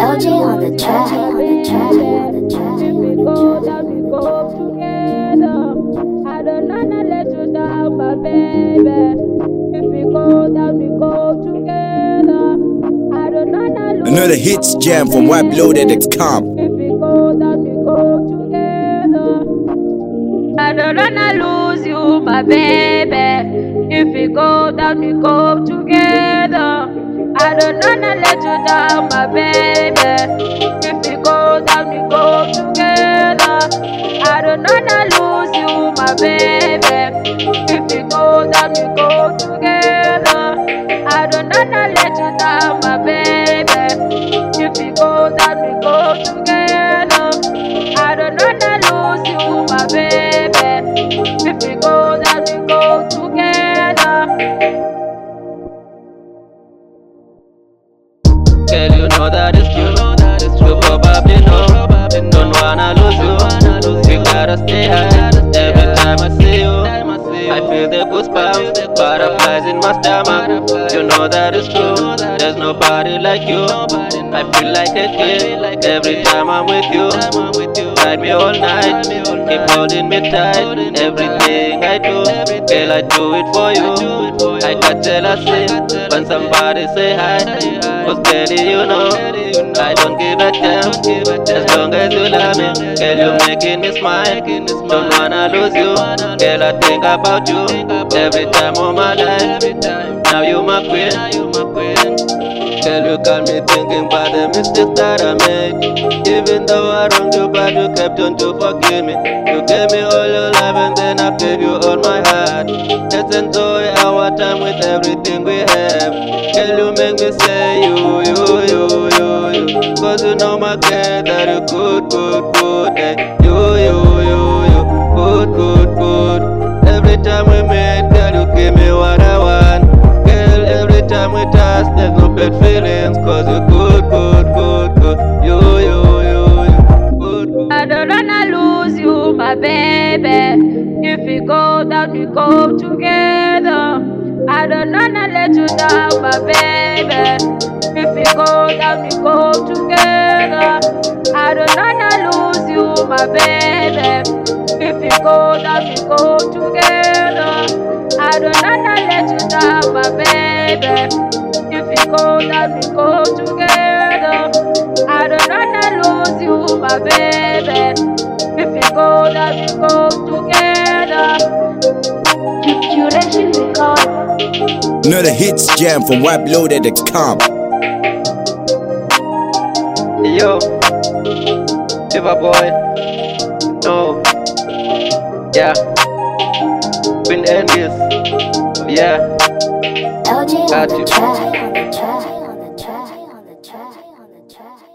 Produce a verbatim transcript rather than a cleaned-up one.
L J on the track, on the track, on the track. If we go down, we go together. I don't wanna let you down, my baby. If we go down, we go together. I don't wanna lose Another hits jam from white loaded dot com. If we go down, we go together. I don't wanna lose you, my baby. If we go down, we go together. I don't wanna let you down, my baby. If we go down, we go together. I don't wanna lose you, my baby. If we go down, we go together. I don't wanna let you down, my baby. If we go down, we go together. I don't wanna lose you, my baby. If we go down, we go together. Girl, you know that it's true. You probably know. Don't wanna lose you. We gotta stay high. Every time I see you, I feel the goosebumps, butterflies in my stomach. You know that it's true. There's nobody like you. I feel like a kid every time I'm with you. Ride me all night, keep holding me tight. Everything I do, girl, I do it for you. I got jealousy when somebody say hi. Cause girl, you know, I don't give a damn. As long as you love me, girl, you making me smile. Don't wanna lose you, girl, I think about you every time of my life. Now you my queen. Girl, you got me thinking about the mistakes that I made. Even though I wronged you, but you kept on to forgive me. You gave me all your love and then I gave you all my heart. Let's enjoy our time with everything we have. Girl, you make me say you, you, you, you, you. Cause you know my girl that you good, good, good. Hey, you, you, you, you, good, good, good. Every time we meet, girl, you give me what I want. Girl, every time we touch, there's no bad feelings. Cause you're good, good, good, good. You, you, you, you, good, good. I don't wanna lose you, my baby. If we go down, we go together. I don't wanna let you down, my baby. If we go down, we go together. I don't wanna lose you, my baby. If we go down, we go together. I don't wanna let you down, my baby. If we go down, we go together. I don't wanna lose you, my baby. If we go down, we go together. Curation record. Another hits jam from white loaded dot com. Yo, Shiva boy, no, yeah, been endless, yeah, L J on got the you. track, on the track, on the track, on the track, on the track.